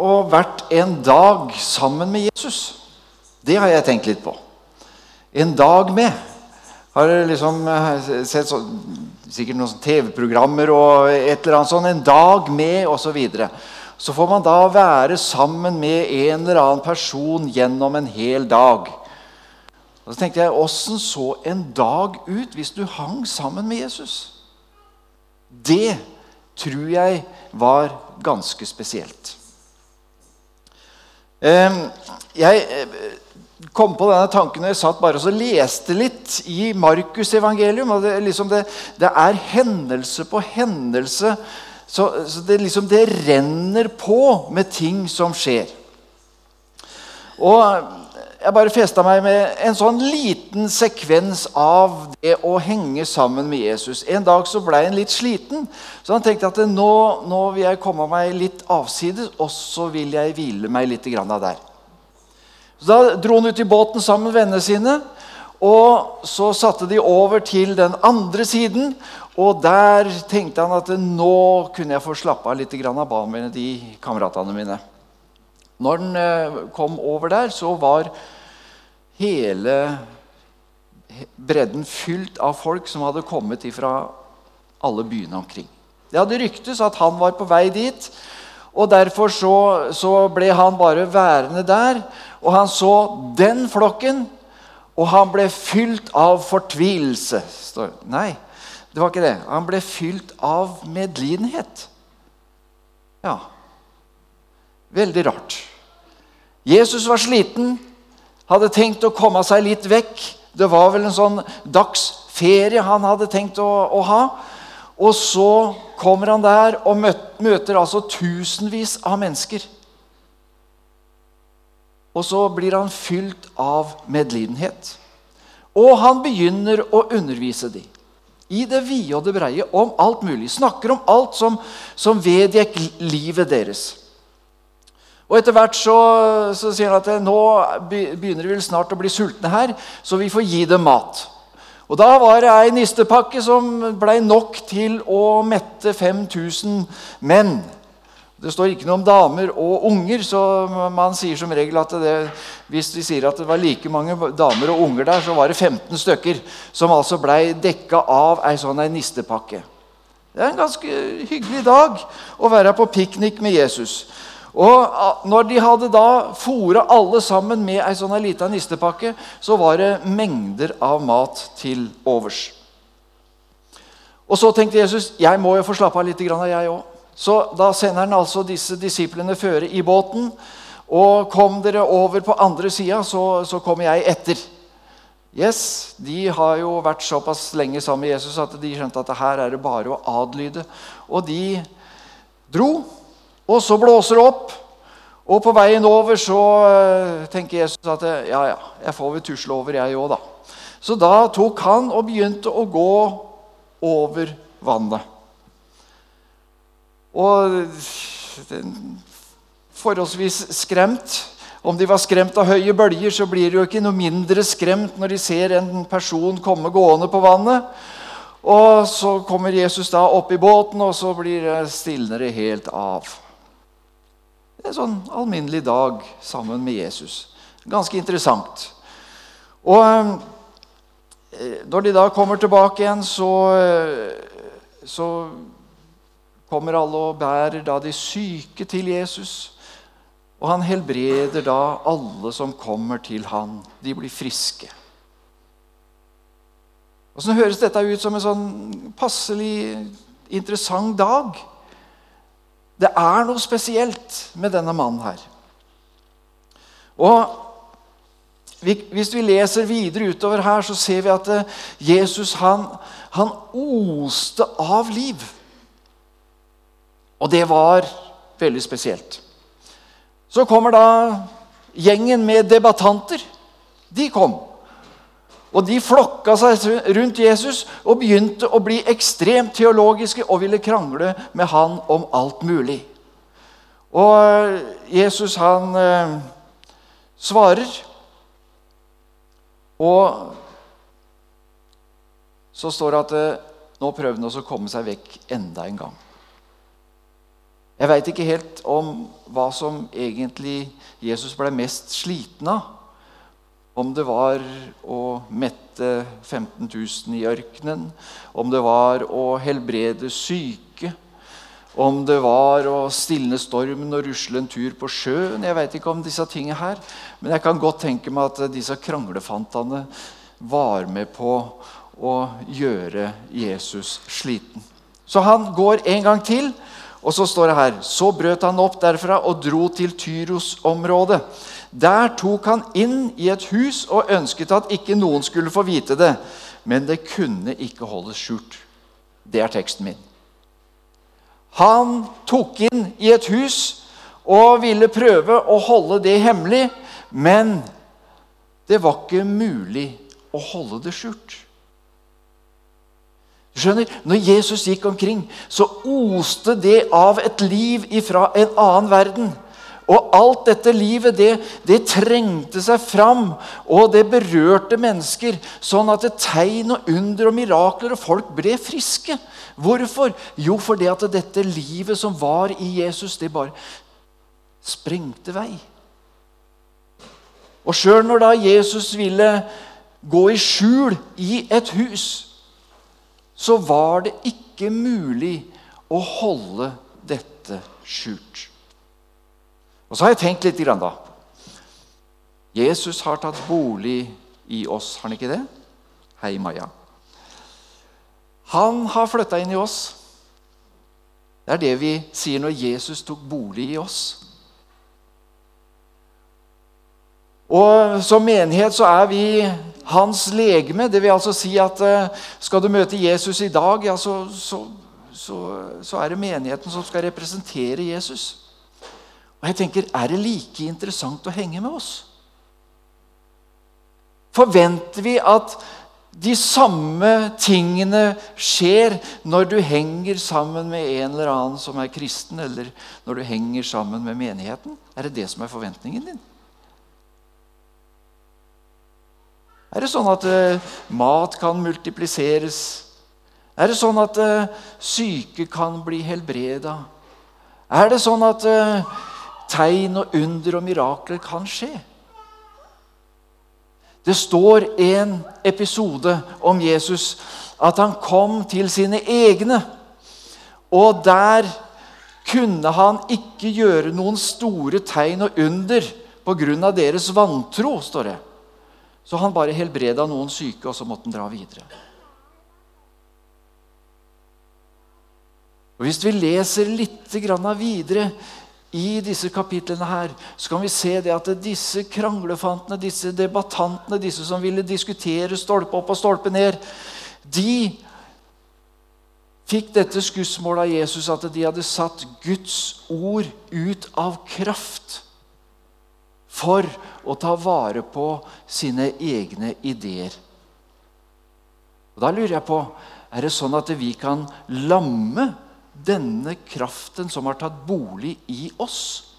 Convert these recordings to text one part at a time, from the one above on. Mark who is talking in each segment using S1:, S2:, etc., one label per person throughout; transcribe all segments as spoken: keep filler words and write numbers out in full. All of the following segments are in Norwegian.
S1: og vært en dag sammen med Jesus. Det har jeg tenkt litt på. En dag med. Har du liksom sett så, sikkert noen tv-programmer og et eller annet sånn, en dag med og så videre. Så får man da være sammen med en eller annen person gjennom en hel dag. Og så tenkte jeg, hvordan så en dag ut hvis du hang sammen med Jesus? Det tror jeg var ganske spesielt. Jeg kom på denne tanken når jeg satt bare og leste litt i Markus evangelium. Og det, liksom det, det er hendelse på hendelse, så, så det, liksom det renner på med ting som skjer. Og jeg bare festet meg med en sånn liten sekvens av det å henge sammen med Jesus. En dag så ble han litt sliten, så han tenkte at nå, nå vil jeg komme meg litt avsides, og så vil jeg hvile meg litt grann av der. Så da dro han ut i båten sammen med vennene sine, og så satte de over til den andre siden, og der tenkte han at nå kunne jeg få slappe av litt grann av ba med de kameratene mine. Når den kom over der, så var hele bredden fylt av folk som hadde kommet fra alle byene omkring. Det hadde ryktes at han var på vei dit, og derfor så, så ble han bare værende der, og han så den flokken, og han ble fylt av fortvilelse. Nei, det var ikke det. Han ble fylt av medlidenhet. Ja, veldig rart. Jesus var sliten, hadde tenkt å komme seg litt vekk. Det var vel en sånn dagsferie han hadde tenkt å, å ha. Og så kommer han der og møter altså tusenvis av mennesker. Og så blir han fylt av medlidenhet. Og han begynner å undervise dem. I det vide og det breie om alt mulig. Snakker om alt som, som vedgikk livet deres. Og etter hvert så, så sier han at nå begynner vi vel snart å bli sultne her, så vi får gi dem mat. Og da var det en nistepakke som ble nok til å mette fem tusen menn. Det står ikke noe om damer og unger, så man sier som regel at det, hvis vi sier at det var like mange damer og unger der, så var det femten stykker som altså ble dekket av en sånn en nistepakke. Det er en ganske hyggelig dag å være på piknik med Jesus. Og når de hadde da foret alle sammen med en sånn en liten nistepakke, så var det mengder av mat til overs. Og så tenkte Jesus, jeg må jo få slappe av litt grann, jeg også. Så da sender han altså disse disiplene føre i båten, og kom dere over på andre siden, så, så kommer jeg etter. Yes, de har jo vært såpass lenge sammen med Jesus at de skjønte at her er det bare å adlyde. Og de dro, og så blåser det opp, og på veien over så tenker Jesus at ja, ja, jeg får vel tusle over jeg også da. Så da tok han og begynte å gå over vannet. Og forholdsvis skremt. Om de var skremt av høye bølger, så blir de jo ikke noe mindre skremt når de ser en person komme gående på vannet. Og så kommer Jesus da opp i båten, og så blir det stillere helt av. Det er en sånn alminnelig dag sammen med Jesus. Ganske interessant. Og når de da kommer tilbake igjen, så, så kommer alle og bærer da de syke til Jesus, og han helbreder da alle som kommer til han. De blir friske. Og så høres dette ut som en sånn passelig interessant dag. Det er noe spesielt med denne mannen her. Og hvis vi leser videre utover her, så ser vi at Jesus, han, han oste av liv. Og det var veldig spesielt. Så kommer da gjengen med debattanter. De kom. Og de flokka seg rundt Jesus og begynte å bli ekstremt teologiske og ville krangle med han om alt mulig. Og Jesus, han eh, svarer, og så står det at eh, nå prøver han å komme seg vekk enda en gang. Jeg vet ikke helt om hva som egentlig Jesus ble mest sliten av. Om det var å mette femten tusen i ørkenen, om det var å helbrede syke, om det var å stilne stormen og rusle en tur på sjøen. Jeg vet ikke om disse tingene her, men jeg kan godt tenke meg at disse kranglefantene var med på å gjøre Jesus sliten. Så han går en gang til, og så står det her: så brøt han opp derfra og dro til Tyros-området. Der tok han inn i et hus og ønsket at ikke noen skulle få vite det, men det kunne ikke holdes skjult. Det er teksten min. Han tok inn i et hus og ville prøve å holde det hemmelig, men det var ikke mulig å holde det skjult. Du skjønner, når Jesus gikk omkring, så oste det av et liv ifra en annen verden. Og alt dette livet, det, det trengte seg fram, og det berørte mennesker, sånn at det tegn og under og mirakler, og folk ble friske. Hvorfor? Jo, fordi at dette livet som var i Jesus, det bare sprengte vei. Og selv når da Jesus ville gå i skjul i et hus, så var det ikke mulig å holde dette skjult. Og så har jeg tenkt litt grann da. Jesus har tatt bolig i oss, har han ikke det? Hei, Maja. Han har flyttet inn i oss. Det er det vi sier når Jesus tok bolig i oss. Og som menighet så er vi hans legeme. Det vil altså si at skal du møte Jesus i dag, ja, så, så, så, så er det menigheten som skal representere Jesus. Og jeg tenker, er det like interessant å henge med oss? Forventer vi at de samme tingene skjer når du henger sammen med en eller annen som er kristen, eller når du henger sammen med menigheten? Er det det som er forventningen din? Er det sånn at uh, mat kan multipliseres? Er det sånn at uh, syke kan bli helbredet? Er det sånn at uh, tegn og under og mirakler kan skje? Det står en episode om Jesus, at han kom til sine egne, og der kunne han ikke gjøre noen store tegn og under på grunn av deres vantro, står det. Så han bare helbredet noen syke, og så måtte han dra videre. Og hvis vi leser litt grann videre i disse kapitlene her, så kan vi se det at disse kranglefantene, disse debattantene, disse som ville diskutere stolpe opp og stolpe ned, de fikk dette skussmålet av Jesus, at de hadde satt Guds ord ut av kraft for å ta vare på sine egne ideer. Og da lurer jeg på, er det sånn at vi kan lamme denne kraften som har tatt bolig i oss?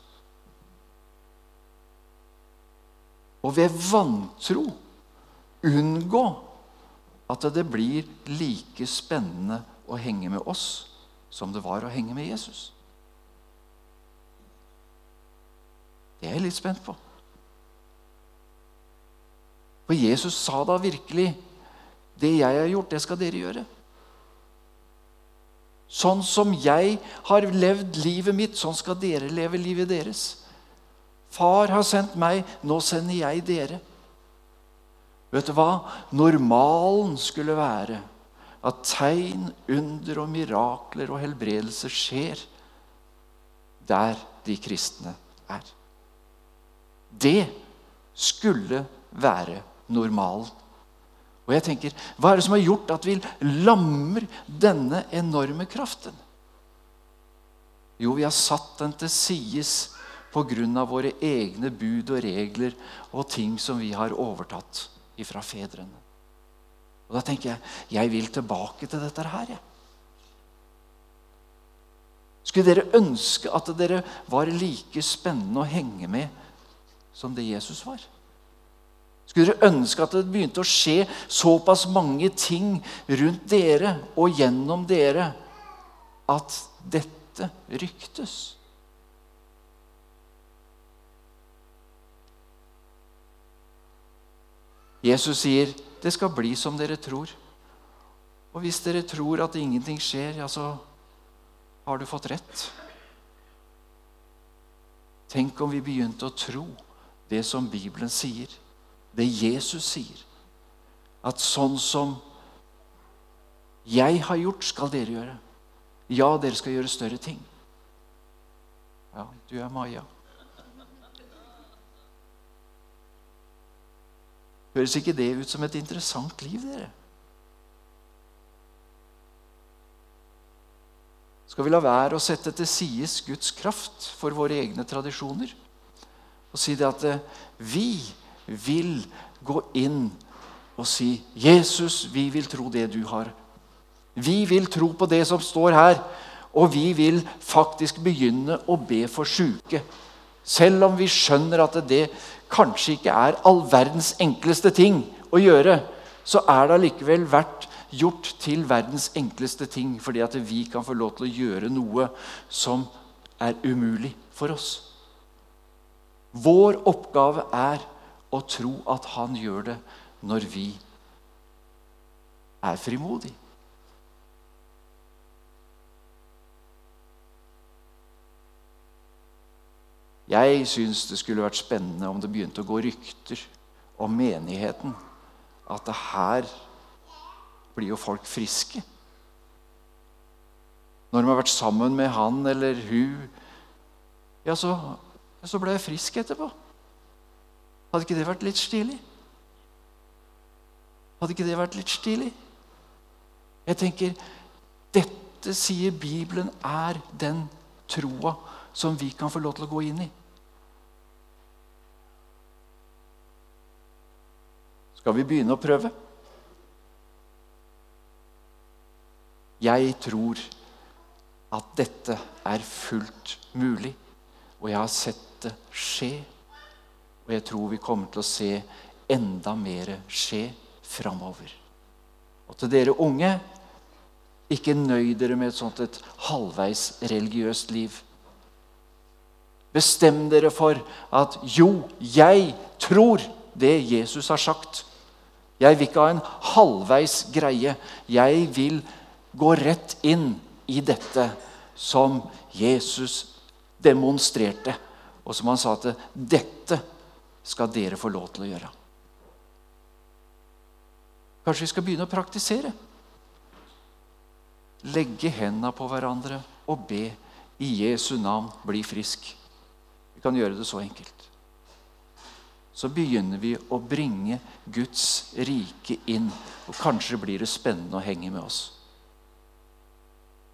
S1: Og ved vantro unngå at det blir like spennende å henge med oss som det var å henge med Jesus? Det er jeg litt spent på. For Jesus sa da virkelig, det jeg har gjort, det skal dere gjøre. Sånn som jeg har levd livet mitt, sånn skal dere leve livet deres. Far har sendt meg, nå sender jeg dere. Vet du hva? Normalen skulle være at tegn, under og mirakler og helbredelse skjer der de kristne er. Det skulle være normalen. Og jeg tenker, hva er det som har gjort at vi lammer denne enorme kraften? Jo, vi har satt den til sides på grunn av våre egne bud og regler og ting som vi har overtatt ifra fedrene. Og da tenker jeg, jeg vil tilbake til dette her, jeg. Skulle dere ønske at dere var like spennende å henge med som det Jesus var? Skulle dere ønske at det begynte å skje såpass mange ting rundt dere og gjennom dere at dette dette ryktes. Jesus sier, det skal bli som dere tror. Og hvis dere tror at ingenting skjer, ja, så har du fått rett. Tenk om vi begynte å tro det som Bibelen sier, det Jesus sier. At sånn som jeg har gjort, skal dere gjøre. Ja, dere skal gjøre større ting. Ja, du er Maja. Høres ikke det ut som et interessant liv, dere? Skal vi la være å sette til sides Guds kraft for våre egne tradisjoner? Og si det at vi vil gå inn og si, Jesus, vi vil tro det du har. Vi vil tro på det som står her, og vi vil faktisk begynne å be for syke. Selv om vi skjønner at det kanskje ikke er all verdens enkleste ting å gjøre, så er det allikevel vært gjort til verdens enkleste ting, fordi at vi kan få lov til å gjøre noe som er umulig for oss. Vår oppgave er å tro at han gjør det når vi er frimodige. Jeg synes det skulle vært spennende om det begynte å gå rykter om menigheten, at det her blir jo folk friske. Når de har vært sammen med han eller hun, ja, så, så ble jeg frisk etterpå. Hadde ikke det vært litt stilig? Hadde ikke det vært litt stilig? Jeg tenker, dette sier Bibelen er den troa som vi kan få lov til å gå inn i. Skal vi begynne å prøve? Jeg tror at dette er fullt mulig, og jeg har sett det skje. Og jeg tror vi kommer til å se enda mer skje framover. Og til dere unge, ikke nøy dere med et sånt et halvveis religiøst liv. Bestem dere for at jo, jeg tror det Jesus har sagt. Jeg vil ikke ha en halvveis greie. Jeg vil gå rett inn i dette som Jesus demonstrerte, og som han sa til dette skal dere få lov til å gjøre. Kanskje vi skal begynne å praktisere. Legge hendene på hverandre og be i Jesu navn, bli frisk. Vi kan gjøre det så enkelt. Så begynner vi å bringe Guds rike inn, og kanskje blir det spennende å henge med oss.